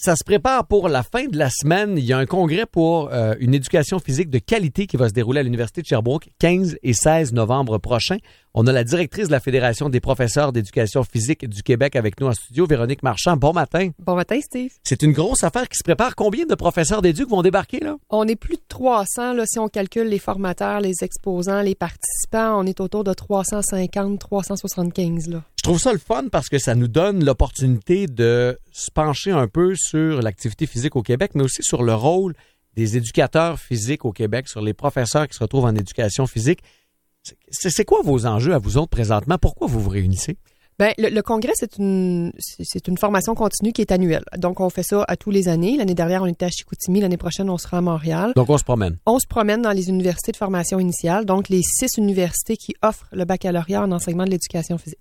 Ça se prépare pour la fin de la semaine. Il y a un congrès pour une éducation physique de qualité qui va se dérouler à l'Université de Sherbrooke 15 et 16 novembre prochain. On a la directrice de la Fédération des professeurs d'éducation physique du Québec avec nous en studio, Véronique Marchand. Bon matin. Bon matin, Steve. C'est une grosse affaire qui se prépare. Combien de professeurs d'éduc vont débarquer, là? On est plus de 300, là, si on calcule les formateurs, les exposants, les participants. On est autour de 350, 375, là. Je trouve ça le fun parce que ça nous donne l'opportunité de se pencher un peu sur l'activité physique au Québec, mais aussi sur le rôle des éducateurs physiques au Québec, sur les professeurs qui se retrouvent en éducation physique. C'est quoi vos enjeux à vous autres présentement? Pourquoi vous vous réunissez? Ben, le congrès, c'est une formation continue qui est annuelle. Donc, on fait ça à tous les années. L'année dernière, on était à Chicoutimi. L'année prochaine, on sera à Montréal. Donc, on se promène. On se promène dans les universités de formation initiale. Donc, les 6 universités qui offrent le baccalauréat en enseignement de l'éducation physique.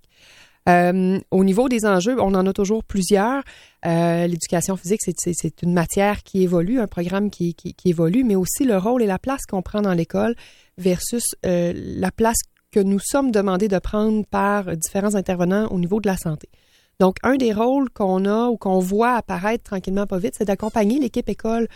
Au niveau des enjeux, on en a toujours plusieurs. L'éducation physique, c'est une matière qui évolue, un programme qui évolue, mais aussi le rôle et la place qu'on prend dans l'école versus la place que nous sommes demandés de prendre par différents intervenants au niveau de la santé. Donc, un des rôles qu'on a ou qu'on voit apparaître tranquillement pas vite, c'est d'accompagner l'équipe école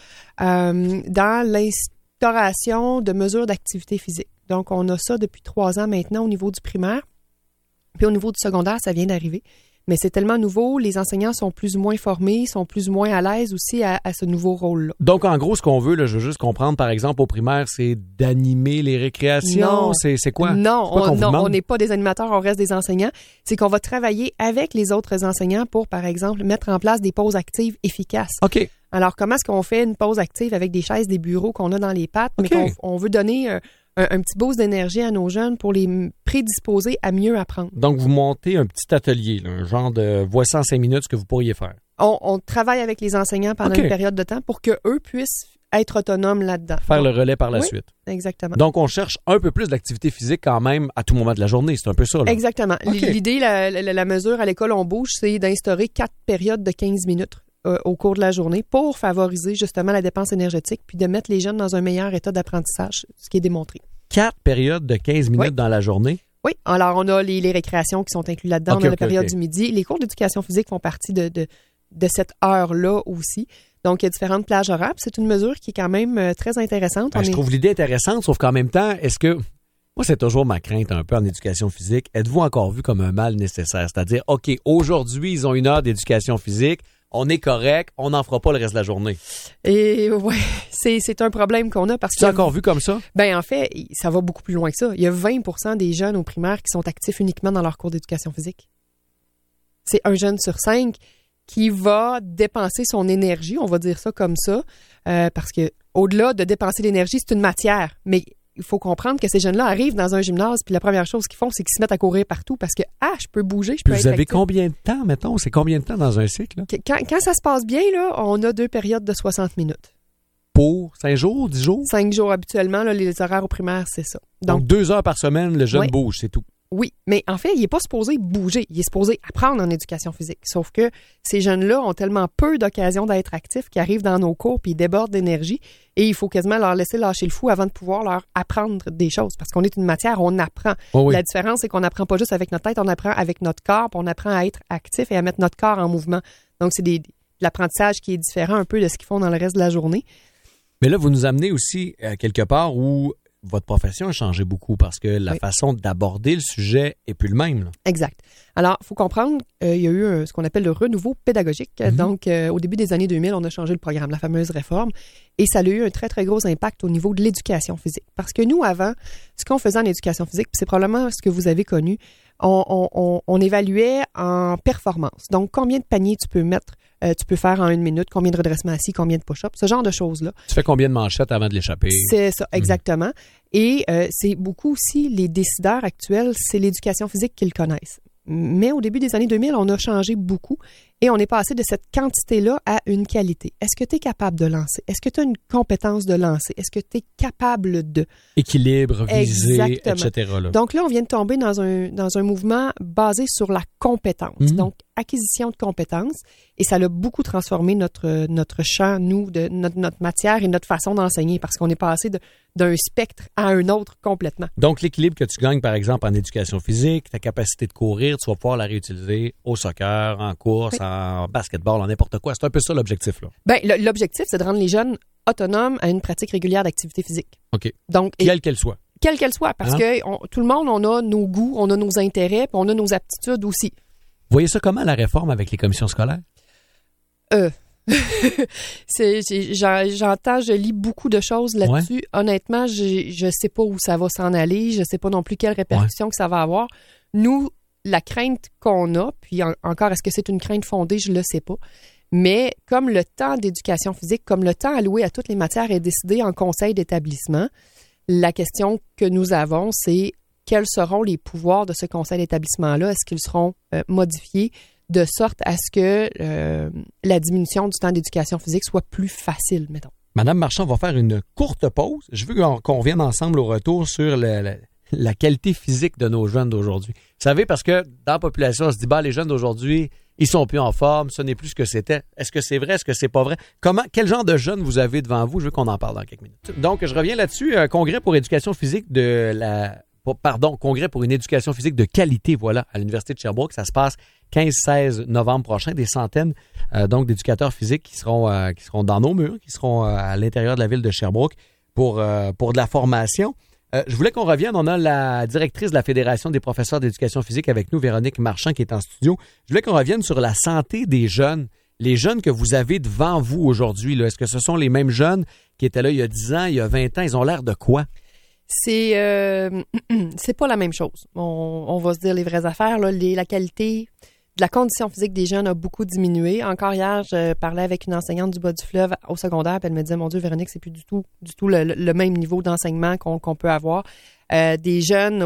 dans l'instauration de mesures d'activité physique. Donc, on a ça depuis 3 ans maintenant au niveau du primaire. Puis au niveau du secondaire, ça vient d'arriver. Mais c'est tellement nouveau, les enseignants sont plus ou moins formés, sont plus ou moins à l'aise aussi à ce nouveau rôle-là. Donc, en gros, ce qu'on veut, là, je veux juste comprendre, par exemple, au primaire, c'est d'animer les récréations? Non. C'est quoi? Non, on n'est pas des animateurs, on reste des enseignants. C'est qu'on va travailler avec les autres enseignants pour, par exemple, mettre en place des pauses actives efficaces. OK. Alors, comment est-ce qu'on fait une pause active avec des chaises, des bureaux qu'on a dans les pattes, mais qu'on veut donner un petit boost d'énergie à nos jeunes pour les prédisposer à mieux apprendre. Donc, vous montez un petit atelier, là, un genre de voici en 5 minutes ce que vous pourriez faire. On travaille avec les enseignants pendant une période de temps pour qu'eux puissent être autonomes là-dedans. Faire le relais par la suite. Exactement. Donc, on cherche un peu plus d'activité physique quand même à tout moment de la journée. C'est un peu ça, là. Exactement. L'idée, la mesure à l'école On Bouge, c'est d'instaurer 4 périodes de 15 minutes au cours de la journée pour favoriser justement la dépense énergétique puis de mettre les jeunes dans un meilleur état d'apprentissage, ce qui est démontré. 4 périodes de 15 minutes dans la journée? Oui. Alors, on a les récréations qui sont incluses là-dedans. On a la période du midi. Les cours d'éducation physique font partie de cette heure-là aussi. Donc, il y a différentes plages horaires. C'est une mesure qui est quand même très intéressante. Je trouve l'idée intéressante, sauf qu'en même temps, est-ce que... Moi, c'est toujours ma crainte un peu en éducation physique. Êtes-vous encore vu comme un mal nécessaire? C'est-à-dire, OK, aujourd'hui, ils ont 1 heure d'éducation physique. On est correct, on n'en fera pas le reste de la journée. Et ouais, c'est un problème qu'on a parce que... C'est encore vu comme ça? Ben en fait, ça va beaucoup plus loin que ça. Il y a 20% des jeunes au primaire qui sont actifs uniquement dans leur cours d'éducation physique. C'est 1 jeune sur 5 qui va dépenser son énergie, on va dire ça comme ça, parce que au-delà de dépenser l'énergie, c'est une matière, mais il faut comprendre que ces jeunes-là arrivent dans un gymnase, puis la première chose qu'ils font, c'est qu'ils se mettent à courir partout parce que, je peux bouger, je peux être actif. Vous avez combien de temps, mettons? C'est combien de temps dans un cycle? Là? Quand ça se passe bien, là, on a 2 périodes de 60 minutes. Pour 5 jours, 10 jours? 5 jours habituellement, là, les horaires au primaire, c'est ça. Donc 2 heures par semaine, le jeune bouge, c'est tout. Oui, mais en fait, il n'est pas supposé bouger, il est supposé apprendre en éducation physique. Sauf que ces jeunes-là ont tellement peu d'occasions d'être actifs qu'ils arrivent dans nos cours puis ils débordent d'énergie et il faut quasiment leur laisser lâcher le fou avant de pouvoir leur apprendre des choses. Parce qu'on est une matière, on apprend. Oh oui. La différence, c'est qu'on n'apprend pas juste avec notre tête, on apprend avec notre corps, puis on apprend à être actif et à mettre notre corps en mouvement. Donc, c'est de l'apprentissage qui est différent un peu de ce qu'ils font dans le reste de la journée. Mais là, vous nous amenez aussi quelque part où votre profession a changé beaucoup parce que la façon d'aborder le sujet est plus le même. Là. Exact. Alors, il faut comprendre, il y a eu ce qu'on appelle le renouveau pédagogique. Mm-hmm. Donc, au début des années 2000, on a changé le programme, la fameuse réforme, et ça a eu un très, très gros impact au niveau de l'éducation physique. Parce que nous, avant, ce qu'on faisait en éducation physique, c'est probablement ce que vous avez connu, on évaluait en performance. Donc, combien de paniers tu peux mettre, tu peux faire en 1 minute, combien de redressements assis, combien de push-ups, ce genre de choses-là. Tu fais combien de manchettes avant de l'échapper? C'est ça, exactement. Et c'est beaucoup aussi les décideurs actuels, c'est l'éducation physique qu'ils connaissent. Mais au début des années 2000, on a changé beaucoup et on est passé de cette quantité-là à une qualité. Est-ce que tu es capable de lancer? Est-ce que tu as une compétence de lancer? Est-ce que tu es capable de... Équilibre, viser, etc. Là. Donc là, on vient de tomber dans un mouvement basé sur la compétence. Mm-hmm. Donc, acquisition de compétences. Et ça a beaucoup transformé notre champ, nous, de notre matière et notre façon d'enseigner parce qu'on est passé d'un spectre à un autre complètement. Donc, l'équilibre que tu gagnes, par exemple, en éducation physique, ta capacité de courir, tu vas pouvoir la réutiliser au soccer, en course, en basketball, en n'importe quoi. C'est un peu ça l'objectif, là. Ben, l'objectif, c'est de rendre les jeunes autonomes à une pratique régulière d'activité physique. OK. Donc, quelle qu'elle soit. Quelle qu'elle soit, parce que tout le monde, on a nos goûts, on a nos intérêts, puis on a nos aptitudes aussi. Vous voyez ça comment, la réforme avec les commissions scolaires? J'entends, je lis beaucoup de choses là-dessus. Ouais. Honnêtement, je sais pas où ça va s'en aller. Je sais pas non plus quelles répercussions que ça va avoir. Nous, la crainte qu'on a, puis encore, est-ce que c'est une crainte fondée? Je le sais pas. Mais comme le temps d'éducation physique, comme le temps alloué à toutes les matières est décidé en conseil d'établissement, la question que nous avons, c'est quels seront les pouvoirs de ce conseil d'établissement-là? Est-ce qu'ils seront modifiés de sorte à ce que la diminution du temps d'éducation physique soit plus facile, mettons? Madame Marchand, on va faire une courte pause. Je veux qu'on revienne ensemble au retour sur la qualité physique de nos jeunes d'aujourd'hui. Vous savez, parce que dans la population, on se dit, les jeunes d'aujourd'hui, ils sont plus en forme, ce n'est plus ce que c'était. Est-ce que c'est vrai? Est-ce que c'est pas vrai? Quel genre de jeunes vous avez devant vous? Je veux qu'on en parle dans quelques minutes. Donc, je reviens là-dessus. Congrès pour éducation physique congrès pour une éducation physique de qualité, voilà, à l'Université de Sherbrooke. Ça se passe 15-16 novembre prochain. Des centaines donc d'éducateurs physiques qui seront dans nos murs, qui seront à l'intérieur de la ville de Sherbrooke pour de la formation. Je voulais qu'on revienne. On a la directrice de la Fédération des professeurs d'éducation physique avec nous, Véronique Marchand, qui est en studio. Je voulais qu'on revienne sur la santé des jeunes. Les jeunes que vous avez devant vous aujourd'hui, là, est-ce que ce sont les mêmes jeunes qui étaient là il y a 10 ans, il y a 20 ans? Ils ont l'air de quoi? C'est pas la même chose. On va se dire les vraies affaires. Là. La qualité de la condition physique des jeunes a beaucoup diminué. Encore hier, je parlais avec une enseignante du bas du fleuve au secondaire, puis elle me disait, mon Dieu, Véronique, c'est plus du tout le même niveau d'enseignement qu'on peut avoir. Des jeunes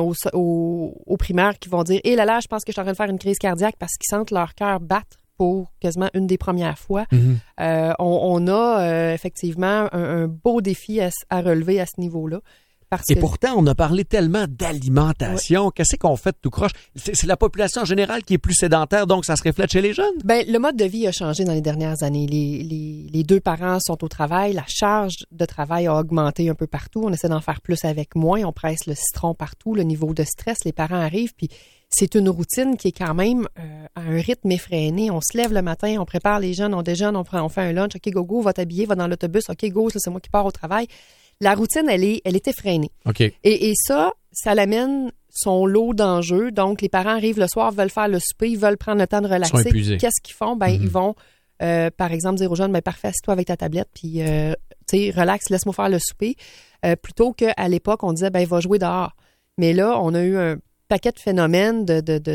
au primaire qui vont dire, là, je pense que je suis en train de faire une crise cardiaque parce qu'ils sentent leur cœur battre pour quasiment une des premières fois. Mm-hmm. On a effectivement un beau défi à relever à ce niveau-là. Et pourtant, on a parlé tellement d'alimentation. Oui. Qu'est-ce qu'on fait de tout croche? C'est la population en général qui est plus sédentaire, donc ça se reflète chez les jeunes? Ben, le mode de vie a changé dans les dernières années. Les deux parents sont au travail. La charge de travail a augmenté un peu partout. On essaie d'en faire plus avec moins. On presse le citron partout. Le niveau de stress, les parents arrivent, puis c'est une routine qui est quand même à un rythme effréné. On se lève le matin, on prépare les jeunes, on déjeune, on fait un lunch. OK, go, va t'habiller, va dans l'autobus. OK, go, c'est moi qui pars au travail. La routine, elle est effrénée. Okay. Et ça l'amène son lot d'enjeux. Donc, les parents arrivent le soir, veulent faire le souper, ils veulent prendre le temps de relaxer. Ils sont épuisés. Qu'est-ce qu'ils font? Ils vont, par exemple, dire aux jeunes, parfait, assieds-toi avec ta tablette, puis, relax, laisse-moi faire le souper. Plutôt qu'à l'époque, on disait, va jouer dehors. Mais là, on a eu un paquet de phénomènes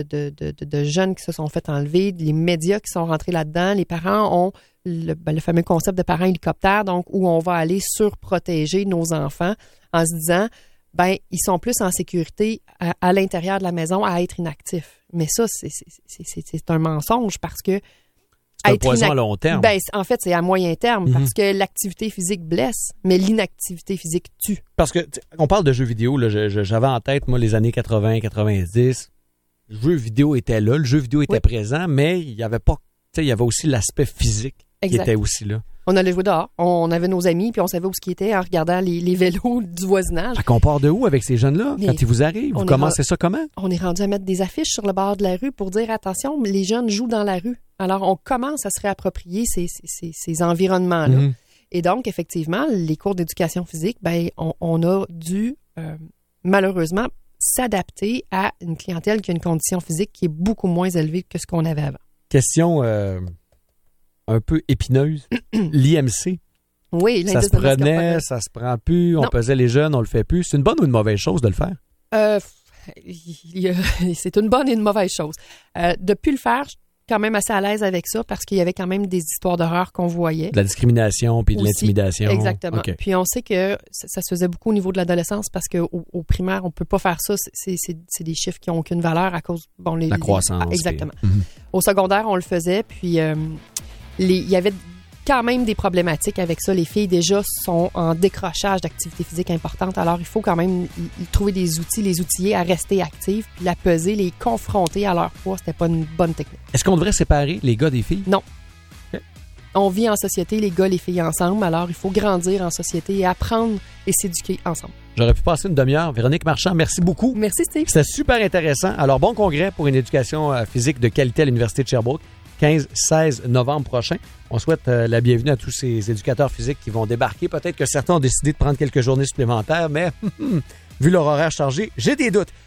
de jeunes qui se sont fait enlever, les médias qui sont rentrés là-dedans. Les parents ont le fameux concept de parents hélicoptères, donc où on va aller surprotéger nos enfants en se disant, ils sont plus en sécurité à l'intérieur de la maison à être inactifs. Mais ça, c'est un mensonge parce que c'est un poison à long terme. En fait, c'est à moyen terme parce que l'activité physique blesse, mais l'inactivité physique tue. Parce que on parle de jeux vidéo, là, j'avais en tête, moi, les années 80, 90. Le jeu vidéo était là, le jeu vidéo était présent, mais il y avait pas, il y avait aussi l'aspect physique qui était aussi là. On allait jouer dehors. On avait nos amis, puis on savait où ce qui était en regardant les vélos du voisinage. Fait qu'on part de où avec ces jeunes-là, quand ils vous arrivent? Vous commencez ça comment? On est rendu à mettre des affiches sur le bord de la rue pour dire, attention, les jeunes jouent dans la rue. Alors, on commence à se réapproprier ces environnements-là. Mm-hmm. Et donc, effectivement, les cours d'éducation physique, on a dû, malheureusement, s'adapter à une clientèle qui a une condition physique qui est beaucoup moins élevée que ce qu'on avait avant. Question un peu épineuse. L'IMC. Oui, ça se prenait, ça se prend plus, on pesait les jeunes, on le fait plus. C'est une bonne ou une mauvaise chose de le faire? C'est une bonne et une mauvaise chose. Depuis le faire, je suis quand même assez à l'aise avec ça parce qu'il y avait quand même des histoires d'horreur qu'on voyait. De la discrimination puis de l'intimidation. Exactement. Okay. Puis on sait que ça se faisait beaucoup au niveau de l'adolescence parce qu'au primaire, on peut pas faire ça. C'est des chiffres qui n'ont aucune valeur à cause... la croissance. Exactement. Au secondaire, on le faisait, puis il y avait quand même des problématiques avec ça. Les filles, déjà, sont en décrochage d'activité physique importante. Alors, il faut quand même trouver des outils, les outiller à rester actives, puis la peser, les confronter à leur poids. C'était pas une bonne technique. Est-ce qu'on devrait séparer les gars des filles? Non. Okay. On vit en société, les gars et les filles ensemble. Alors, il faut grandir en société et apprendre et s'éduquer ensemble. J'aurais pu passer une demi-heure. Véronique Marchand, merci beaucoup. Merci, Steve. C'était super intéressant. Alors, bon congrès pour une éducation physique de qualité à l'Université de Sherbrooke. 15-16 novembre prochain. On souhaite la bienvenue à tous ces éducateurs physiques qui vont débarquer. Peut-être que certains ont décidé de prendre quelques journées supplémentaires, mais vu leur horaire chargé, j'ai des doutes.